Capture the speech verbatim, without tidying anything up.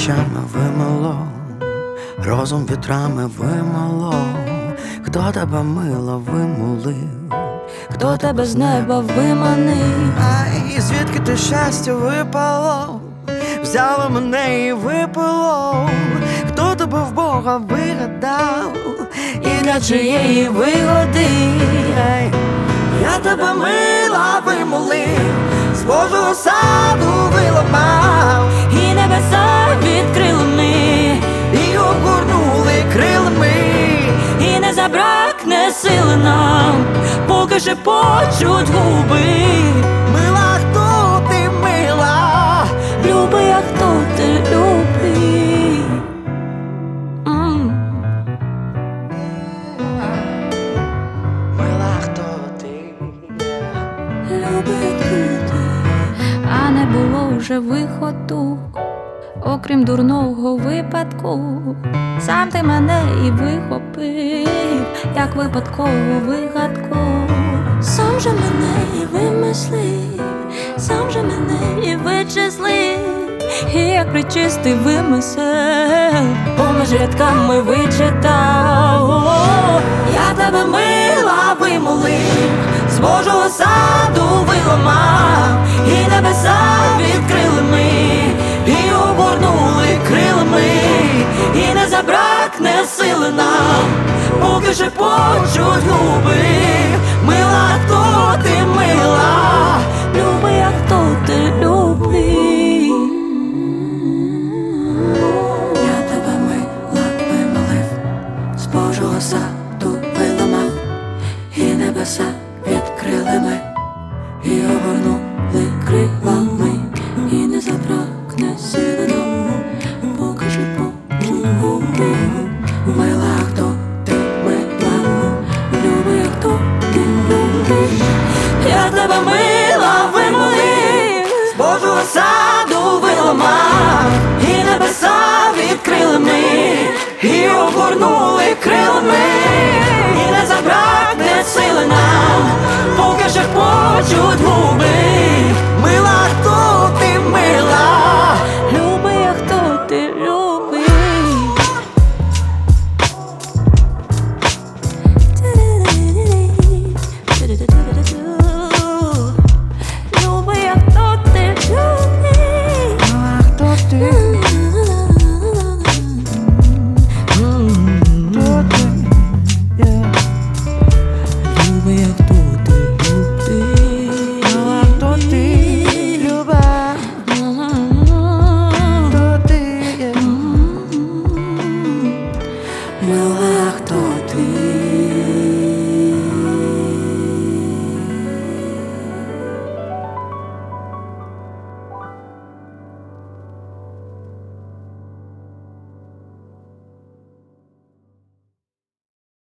дощами вимило, розум вітрами вимило. Хто тебе мило вимолив, хто тебе з неба виманив? Ай, звідки те щастя випало, взяло мене і випило. Хто тебе в Бога вигадав, І для чиєї вигоди? Ай, я тебе мила вимолив, з Божого саду виламав, І небеса відкрили ми, і обгорнули крилами. і не забракне сили нам, поки шепочуть губи. Мила, хто ти, мила? Люби, а хто ти любий? М. Мила, хто ти? Люби, а хто ти? А не було вже виходу, окрім дурного випадку. Сам ти мене і вихопив, як випадкову вигадку. Сам же мене і вимислив, сам же мене і вичислив, і як причистий вимисел поміж рядками вичитав. О, я тебе мила вимолив, з Божого саду виламав, і небеса відкрили ми, і обгорнули крилами, і не забракне сили нам, поки шепочуть губи. Мила, хто ти, мила? Люби, а хто ти любий? Я тебе мила вимолив, з Божого саду виламав, і небеса відкрили ми, і обгорнули крилами, і не забракне сили нам, поки шепочуть губи. Мила, хто ти, мила? Люби, а хто ти любиш? Я тебе мила вимолив, З Божого саду виламав, і небеса відкрили ми, і обгорнули крилами. і не забракне сили нам, поки шепочуть губи. Мила, хто ти, мила? Люби, а хто ти любий? Люби, а хто ти любий? Мила, хто ти? Хто ти? Yeah. Люби, а хто ти любий? Мила, хто ти? Люба, хто ти? Yeah. Мила, хто ти?